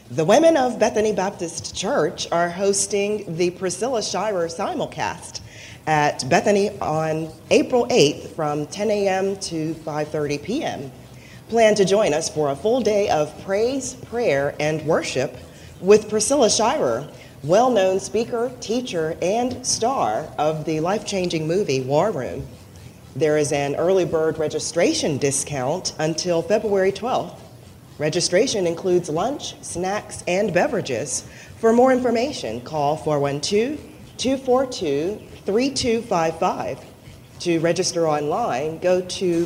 The women of Bethany Baptist Church are hosting the Priscilla Shirer simulcast at Bethany on April 8th from 10 a.m. to 5:30 p.m. Plan to join us for a full day of praise, prayer, and worship with Priscilla Shirer, well-known speaker, teacher, and star of the life-changing movie War Room. There is an early bird registration discount until February 12th. Registration includes lunch, snacks, and beverages. For more information, call 412-242-3255. To register online, go to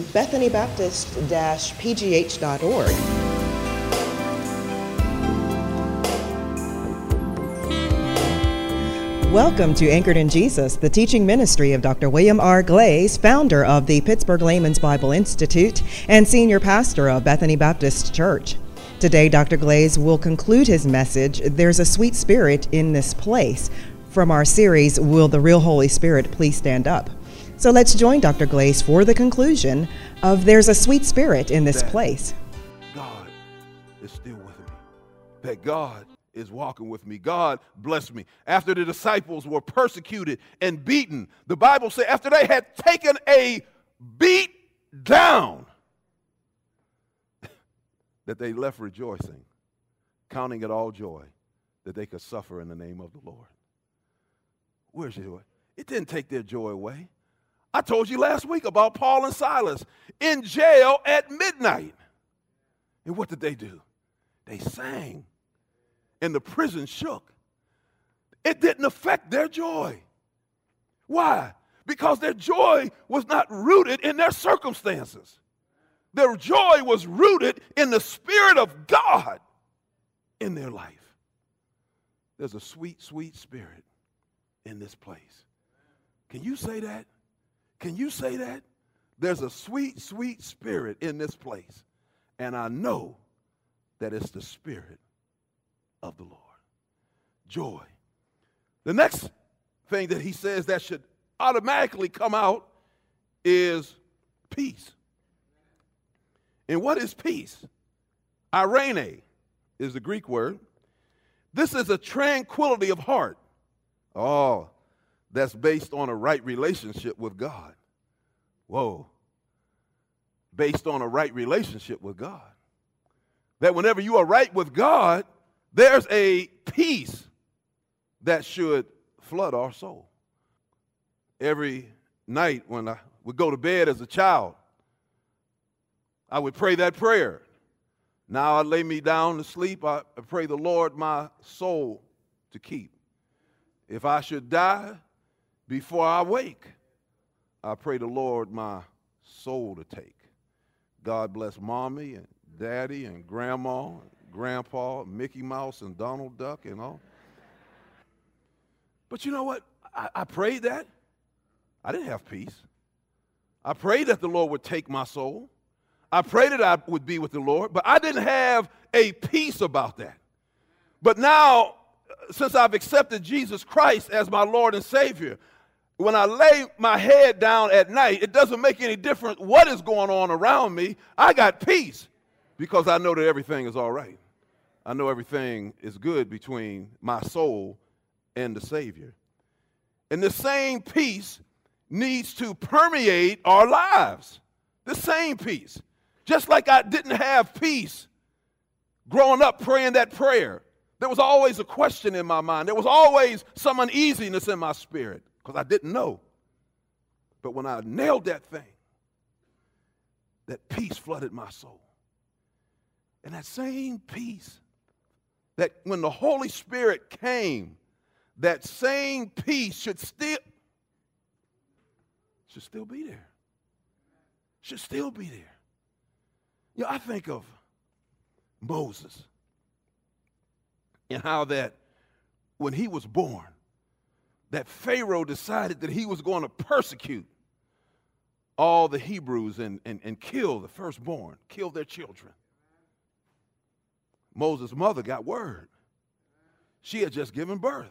bethanybaptist-pgh.org. Welcome to Anchored in Jesus, the teaching ministry of Dr. William R. Glaze, founder of the Pittsburgh Layman's Bible Institute and senior pastor of Bethany Baptist Church. Today, Dr. Glaze will conclude his message, There's a Sweet Spirit in This Place, from our series, Will the Real Holy Spirit Please Stand Up? So let's join Dr. Glaze for the conclusion of There's a Sweet Spirit in This Place. God is still with me. That God is walking with me. God bless me. After the disciples were persecuted and beaten, the Bible says after they had taken a beat down, that they left rejoicing, counting it all joy that they could suffer in the name of the Lord. Where's your joy? It didn't take their joy away. I told you last week about Paul and Silas in jail at midnight. And what did they do? They sang. And the prison shook. It didn't affect their joy. Why? Because their joy was not rooted in their circumstances. Their joy was rooted in the Spirit of God in their life. There's a sweet, sweet spirit in this place. Can you say that? Can you say that? There's a sweet, sweet spirit in this place. And I know that it's the Spirit of the Lord. Joy. The next thing that he says that should automatically come out is peace. And what is peace? Irene is the Greek word. This is a tranquility of heart. Oh, that's based on a right relationship with God. Whoa. Based on a right relationship with God. That whenever you are right with God, there's a peace that should flood our soul. Every night when I would go to bed as a child, I would pray that prayer. Now I lay me down to sleep, I pray the Lord my soul to keep. If I should die before I wake, I pray the Lord my soul to take. God bless Mommy and Daddy and Grandma, Grandpa, Mickey Mouse, and Donald Duck, and all. But you know what? I prayed that. I didn't have peace. I prayed that the Lord would take my soul. I prayed that I would be with the Lord, but I didn't have a peace about that. But now, since I've accepted Jesus Christ as my Lord and Savior, when I lay my head down at night, it doesn't make any difference what is going on around me. I got peace because I know that everything is all right. I know everything is good between my soul and the Savior. And the same peace needs to permeate our lives. The same peace. Just like I didn't have peace growing up praying that prayer. There was always a question in my mind. There was always some uneasiness in my spirit because I didn't know. But when I nailed that thing, that peace flooded my soul. And that same peace, that when the Holy Spirit came, that same peace should still be there. Should still be there. You know, I think of Moses and how that when he was born, that Pharaoh decided that he was going to persecute all the Hebrews and kill the firstborn, kill their children. Moses' mother got word. She had just given birth.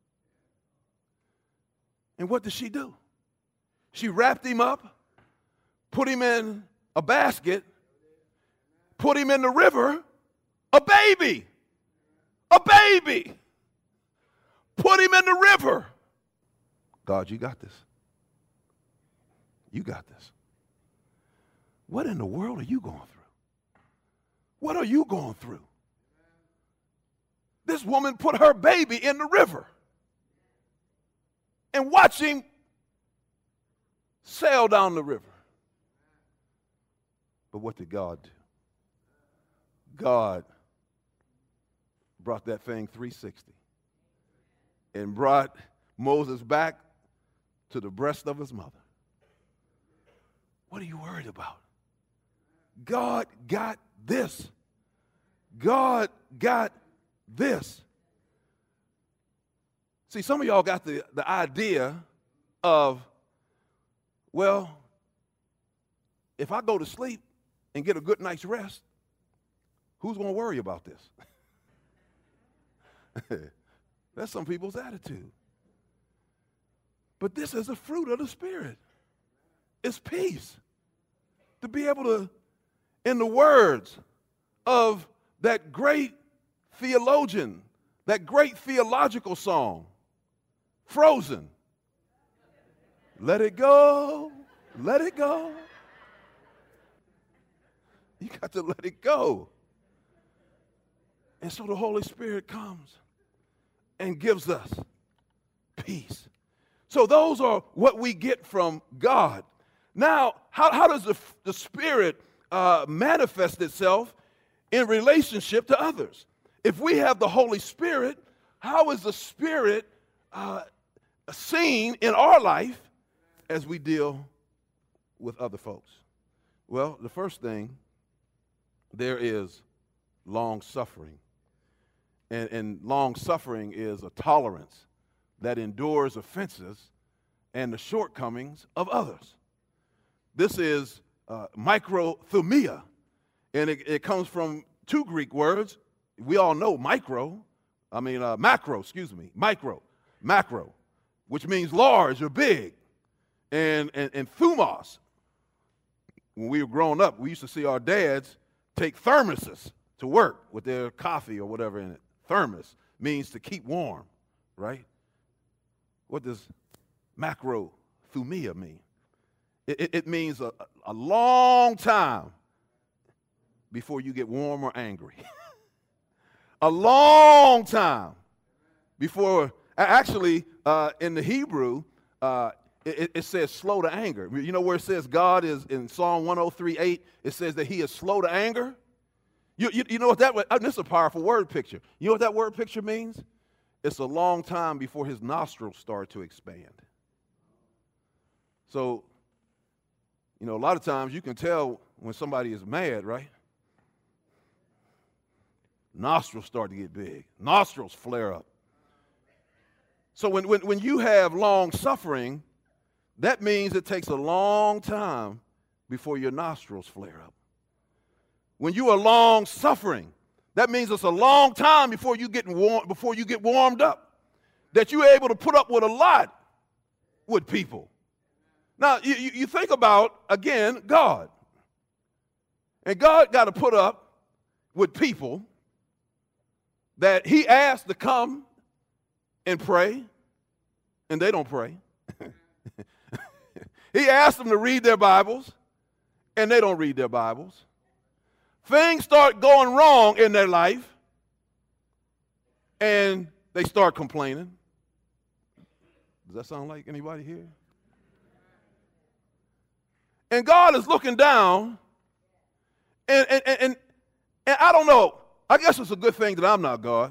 And what did she do? She wrapped him up, put him in a basket, put him in the river, a baby. a baby. Put him in the river. God, you got this. You got this. What in the world are you going through? What are you going through? This woman put her baby in the river and watch him sail down the river. But what did God do? God brought that thing 360 and brought Moses back to the breast of his mother. What are you worried about? God got this. God got this. See, some of y'all got the idea of, well, if I go to sleep and get a good night's rest, who's going to worry about this? That's some people's attitude. But this is a fruit of the Spirit. It's peace. To be able to, in the words of that great theologian, that great theological song, Frozen, let it go, let it go. You got to let it go. And so the Holy Spirit comes and gives us peace. So those are what we get from God. Now, how does the Spirit manifest itself in relationship to others? If we have the Holy Spirit, how is the Spirit seen in our life as we deal with other folks? Well, the first thing, there is long suffering. And long suffering is a tolerance that endures offenses and the shortcomings of others. This is microthumia, and it comes from two Greek words. We all know macro, which means large or big, and thumos. When we were growing up, we used to see our dads take thermoses to work with their coffee or whatever in it. Thermos means to keep warm, right? What does macrothumia mean? It means a long time before you get warm or angry. A long time before, actually, in the Hebrew, it says slow to anger. You know where it says God is in Psalm 103:8, it says that he is slow to anger? You know what this is a powerful word picture. You know what that word picture means? It's a long time before his nostrils start to expand. So, a lot of times you can tell when somebody is mad, right? Nostrils start to get big. Nostrils flare up. So when you have long suffering, that means it takes a long time before your nostrils flare up. When you are long suffering, that means it's a long time before you get warmed up. That you're able to put up with a lot with people. Now, you think about, again, God. And God got to put up with people that he asked to come and pray, and they don't pray. He asked them to read their Bibles, and they don't read their Bibles. Things start going wrong in their life, and they start complaining. Does that sound like anybody here? And God is looking down, and I don't know. I guess it's a good thing that I'm not God,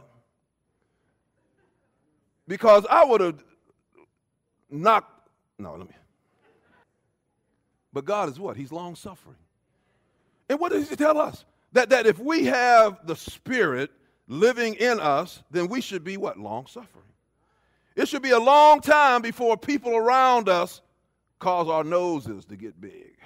because I would have knocked. But God is what? He's long suffering. And what does he tell us? That if we have the Spirit living in us, then we should be what? Long suffering. It should be a long time before people around us cause our noses to get big.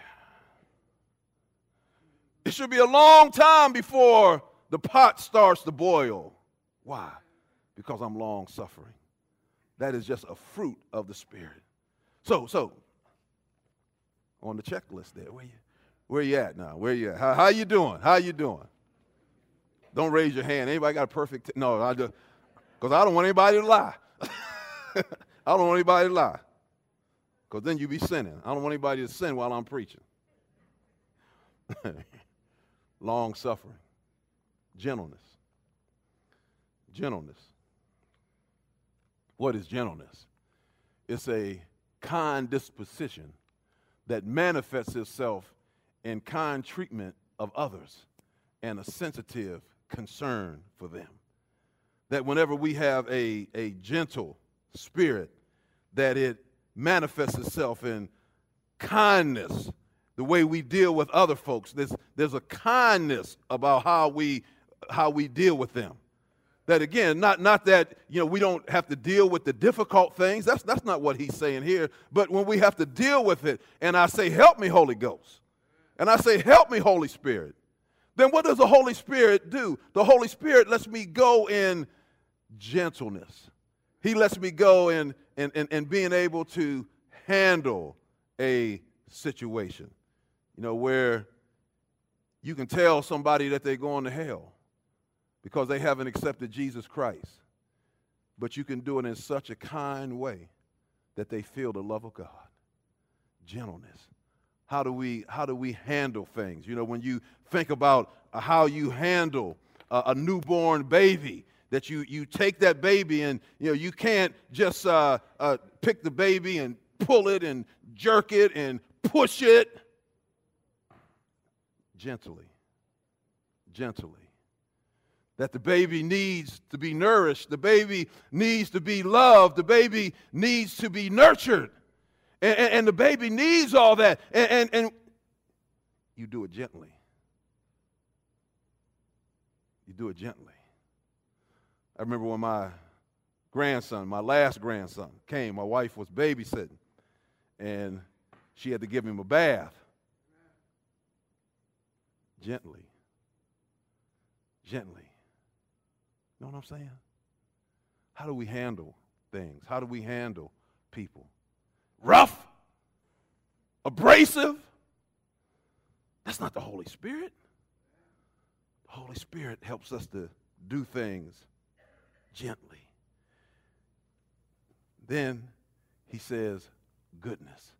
It should be a long time before the pot starts to boil. Why? Because I'm long suffering. That is just a fruit of the Spirit. So on the checklist there, where you at now? Where you at? How you doing? How you doing? Don't raise your hand. Anybody got a perfect? No, I just, because I don't want anybody to lie. I don't want anybody to lie. Because then you be sinning. I don't want anybody to sin while I'm preaching. Long suffering. Gentleness. Gentleness. What is gentleness? It's a kind disposition that manifests itself in kind treatment of others and a sensitive concern for them. That whenever we have a gentle spirit, that it manifests itself in kindness, the way we deal with other folks. There's a kindness about how we deal with them. That again, not that we don't have to deal with the difficult things. That's not what he's saying here. But when we have to deal with it, and I say, "Help me, Holy Ghost," and I say, "Help me, Holy Spirit," then what does the Holy Spirit do? The Holy Spirit lets me go in gentleness. He lets me go in being able to handle a situation, where you can tell somebody that they're going to hell because they haven't accepted Jesus Christ. But you can do it in such a kind way that they feel the love of God. Gentleness. How do we handle things? When you think about how you handle a newborn baby, that you take that baby and you can't just pick the baby and pull it and jerk it and push it. Gently. That the baby needs to be nourished. The baby needs to be loved. The baby needs to be nurtured. And the baby needs all that. And you do it gently. You do it gently. I remember when my last grandson came, my wife was babysitting, and she had to give him a bath. Gently. You know what I'm saying? How do we handle things? How do we handle people? Rough? Abrasive? That's not the Holy Spirit. The Holy Spirit helps us to do things gently. Then he says, goodness.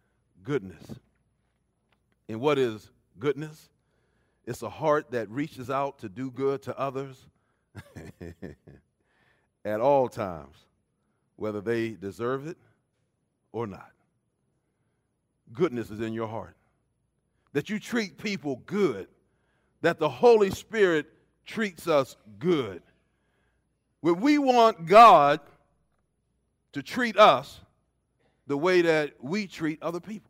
And what is goodness? It's a heart that reaches out to do good to others at all times, whether they deserve it or not. Goodness is in your heart. That you treat people good. That the Holy Spirit treats us good. When we want God to treat us the way that we treat other people.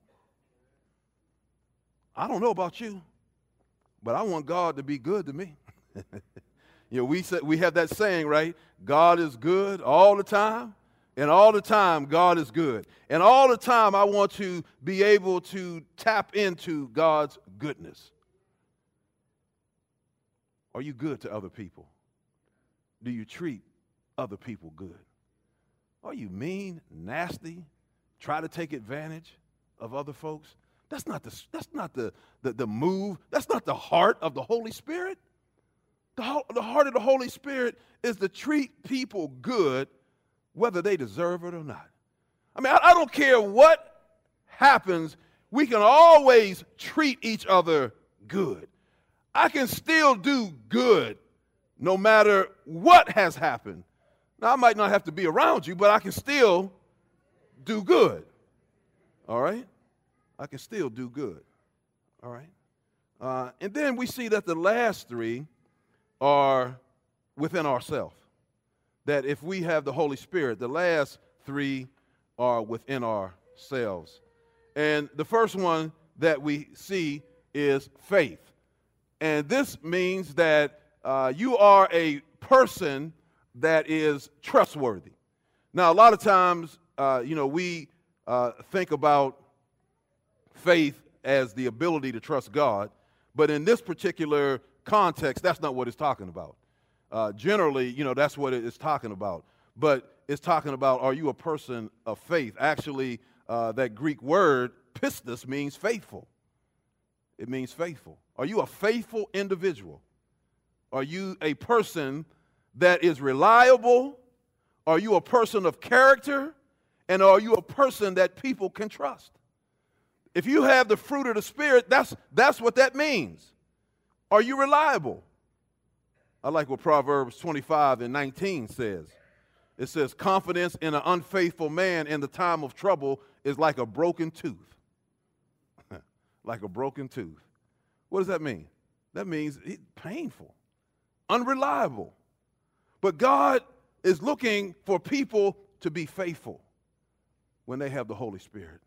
I don't know about you, but I want God to be good to me. We have that saying, right? God is good all the time, and all the time God is good. And all the time I want to be able to tap into God's goodness. Are you good to other people? Do you treat other people good? Are you mean, nasty, try to take advantage of other folks? That's not the move. That's not the heart of the Holy Spirit. The heart of the Holy Spirit is to treat people good, whether they deserve it or not. I mean, I don't care what happens. We can always treat each other good. I can still do good no matter what has happened. Now, I might not have to be around you, but I can still do good. All right? I can still do good. All right? And then we see that the last three are within ourselves. That if we have the Holy Spirit, the last three are within ourselves. And the first one that we see is faith. And this means that you are a person that is trustworthy. Now, a lot of times, we think about faith as the ability to trust God, but in this particular context, that's not what it's talking about. Generally, that's what it is talking about. But it's talking about, are you a person of faith? Actually, that Greek word, pistis, means faithful. It means faithful. Are you a faithful individual? Are you a person that is reliable? Are you a person of character? And are you a person that people can trust? If you have the fruit of the Spirit, that's what that means. Are you reliable? I like what Proverbs 25:19 says. It says, confidence in an unfaithful man in the time of trouble is like a broken tooth. Like a broken tooth. What does that mean? That means it's painful, unreliable. But God is looking for people to be faithful when they have the Holy Spirit.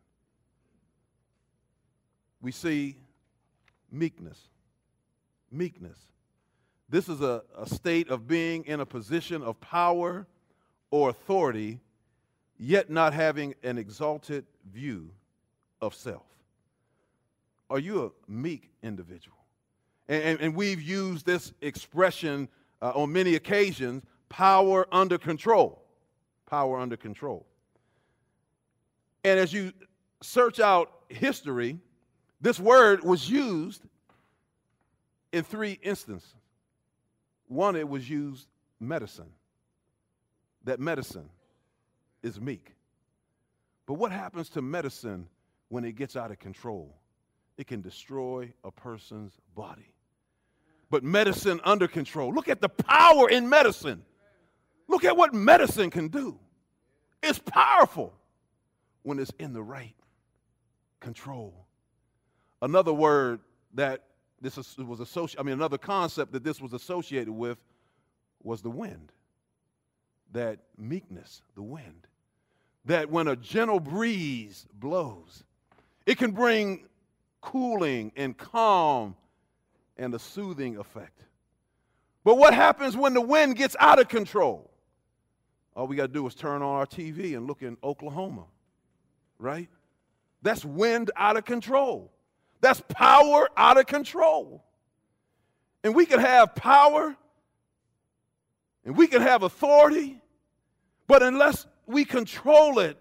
We see meekness. Meekness. This is a state of being in a position of power or authority, yet not having an exalted view of self. Are you a meek individual? And we've used this expression on many occasions, power under control. Power under control. And as you search out history, this word was used in 3 instances. One, it was used medicine. That medicine is meek. But what happens to medicine when it gets out of control? It can destroy a person's body. But medicine under control, look at the power in medicine. Look at what medicine can do. It's powerful when it's in the right control. Another word that another concept that this was associated with was the wind. That meekness, the wind. That when a gentle breeze blows, it can bring cooling and calm and a soothing effect. But what happens when the wind gets out of control? All we got to do is turn on our TV and look in Oklahoma, right? That's wind out of control. That's power out of control. And we can have power and we can have authority, but unless we control it,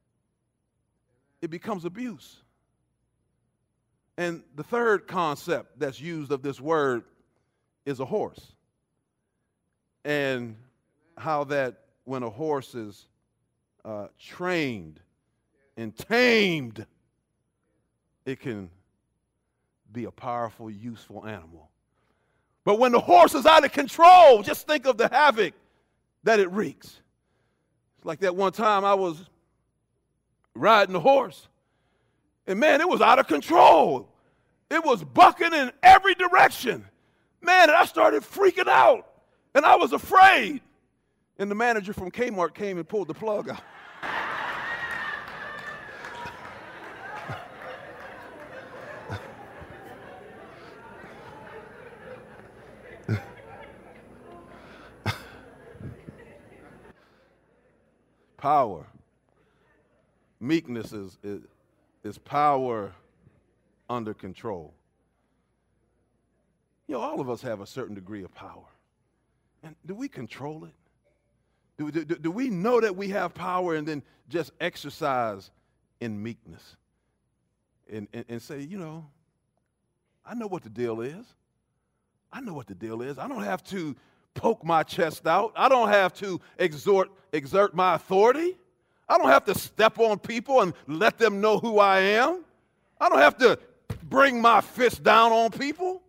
it becomes abuse. And the third concept that's used of this word is a horse. And how that when a horse is trained and tamed, it can be a powerful, useful animal. But when the horse is out of control, just think of the havoc that it wreaks. It's like that one time I was riding a horse, and man, it was out of control. It was bucking in every direction. Man, and I started freaking out, and I was afraid. And the manager from Kmart came and pulled the plug out. Power. Meekness is power under control. You know, all of us have a certain degree of power. And do we control it? Do we know that we have power and then just exercise in meekness? And say, you know, I know what the deal is. I know what the deal is. I don't have to poke my chest out. I don't have to exert my authority. I don't have to step on people and let them know who I am. I don't have to bring my fist down on people.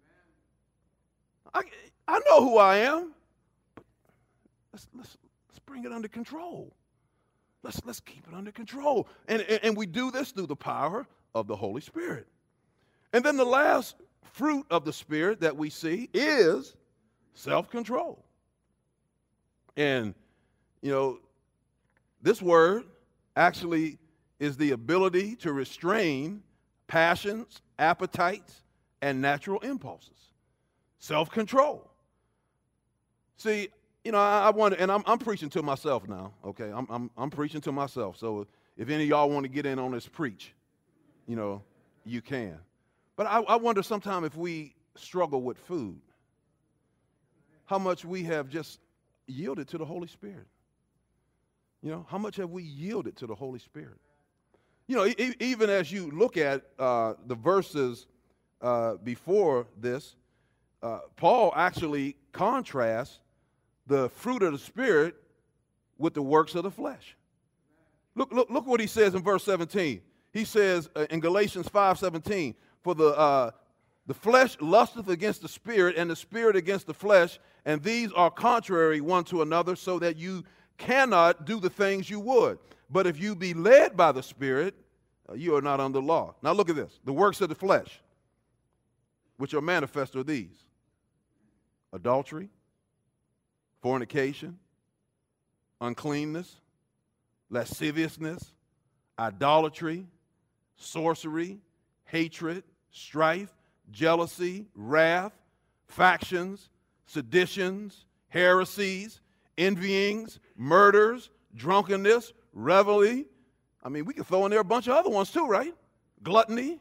I know who I am. But let's bring it under control. Let's keep it under control. And we do this through the power of the Holy Spirit. And then the last fruit of the Spirit that we see is self-control. And, you know, this word actually is the ability to restrain passions, appetites, and natural impulses. Self-control. See, you know, I wonder, and I'm preaching to myself now, okay? I'm preaching to myself. So if any of y'all want to get in on this preach, you know, you can. But I wonder sometime if we struggle with food, how much we have just yielded to the Holy Spirit. You know, how much have we yielded to the Holy Spirit? You know, even as you look at the verses before this, Paul actually contrasts the fruit of the Spirit with the works of the flesh. Look what he says in verse 17. He says in Galatians 5:17, for the flesh lusteth against the Spirit, and the Spirit against the flesh, and these are contrary one to another, so that you cannot do the things you would. But if you be led by the Spirit, you are not under law. Now look at this. The works of the flesh, which are manifest, are these: adultery, fornication, uncleanness, lasciviousness, idolatry, sorcery, hatred, strife, jealousy, wrath, factions, seditions, heresies, envyings, murders, drunkenness, revelry. I mean, we could throw in there a bunch of other ones too, right? Gluttony.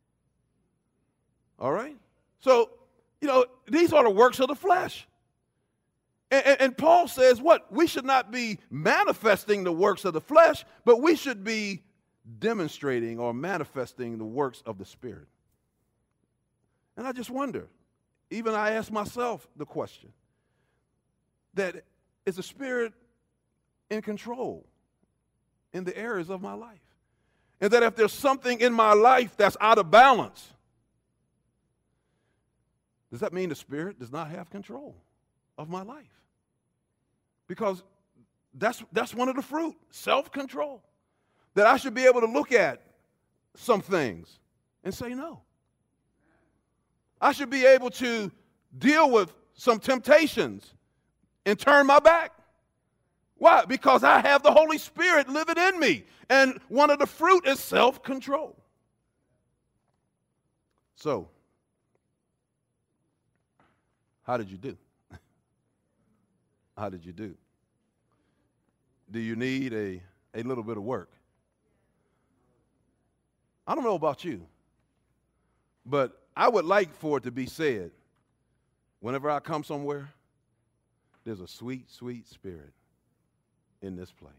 All right? So, these are the works of the flesh. And Paul says what? We should not be manifesting the works of the flesh, but we should be demonstrating or manifesting the works of the Spirit. And I just wonder, even I ask myself the question, that is the Spirit in control in the areas of my life? And that if there's something in my life that's out of balance, does that mean the Spirit does not have control of my life? Because that's one of the fruit, self-control. That I should be able to look at some things and say no. I should be able to deal with some temptations and turn my back. Why? Because I have the Holy Spirit living in me. And one of the fruit is self-control. So, how did you do? How did you do? Do you need a little bit of work? I don't know about you, but I would like for it to be said, whenever I come somewhere, there's a sweet, sweet Spirit in this place.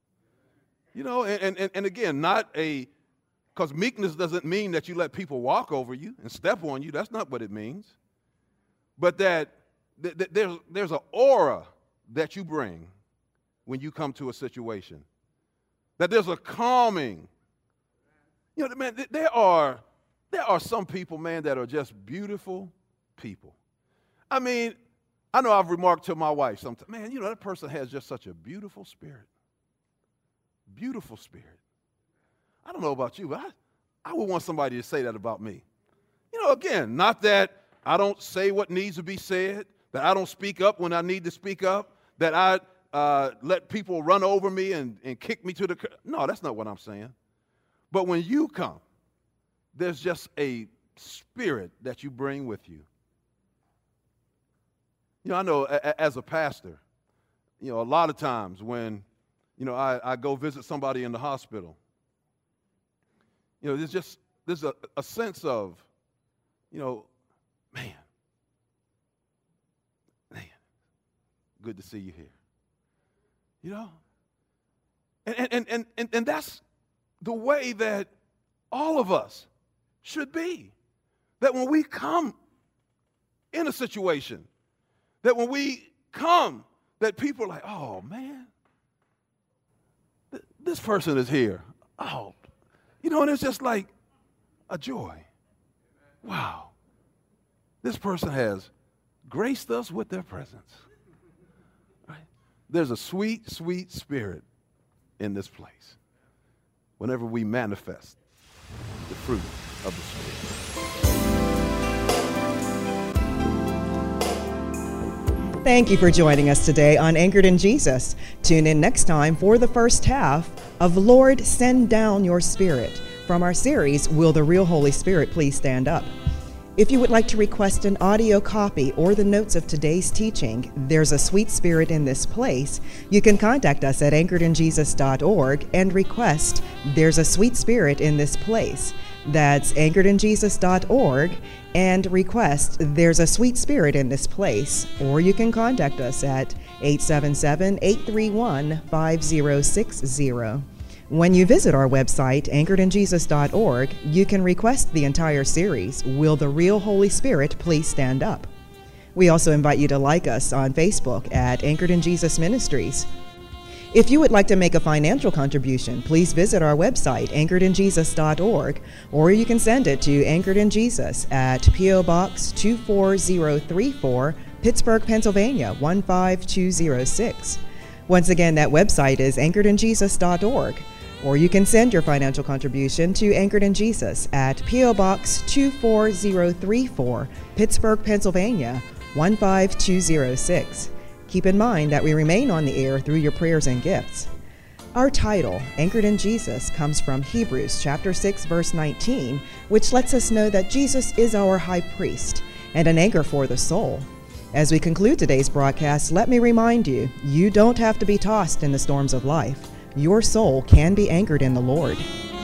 And again, because meekness doesn't mean that you let people walk over you and step on you. That's not what it means. But that there's an aura that you bring when you come to a situation. That there's a calming. Man, there are some people, man, that are just beautiful people. I mean, I know I've remarked to my wife sometimes, man, that person has just such a beautiful spirit. Beautiful spirit. I don't know about you, but I would want somebody to say that about me. Again, not that I don't say what needs to be said, that I don't speak up when I need to speak up, that I let people run over me and kick me to the curb. No, that's not what I'm saying. But when you come, there's just a spirit that you bring with you. I know as a pastor, a lot of times when, I go visit somebody in the hospital, there's a sense of, man, good to see you here. And that's the way that all of us should be. That when we come in a situation, that when we come, that people are like, oh, man, this person is here. Oh, and it's just like a joy. Wow. This person has graced us with their presence. Right? There's a sweet, sweet spirit in this place whenever we manifest the fruit of the Spirit. Thank you for joining us today on Anchored in Jesus. Tune in next time for the first half of Lord, Send Down Your Spirit from our series, Will the Real Holy Spirit Please Stand Up? If you would like to request an audio copy or the notes of today's teaching, There's a Sweet Spirit in This Place, you can contact us at anchoredinjesus.org and request There's a Sweet Spirit in This Place. That's anchoredinjesus.org and request There's a Sweet Spirit in This Place. Or you can contact us at 877-831-5060. When you visit our website, anchoredinjesus.org, you can request the entire series, Will the Real Holy Spirit Please Stand Up? We also invite you to like us on Facebook at Anchored in Jesus Ministries. If you would like to make a financial contribution, please visit our website, anchoredinjesus.org, or you can send it to Anchored in Jesus at P.O. Box 24034, Pittsburgh, Pennsylvania 15206. Once again, that website is anchoredinjesus.org, or you can send your financial contribution to Anchored in Jesus at P.O. Box 24034, Pittsburgh, Pennsylvania 15206. Keep in mind that we remain on the air through your prayers and gifts. Our title, Anchored in Jesus, comes from Hebrews chapter 6, verse 19, which lets us know that Jesus is our high priest and an anchor for the soul. As we conclude today's broadcast, let me remind you, you don't have to be tossed in the storms of life. Your soul can be anchored in the Lord.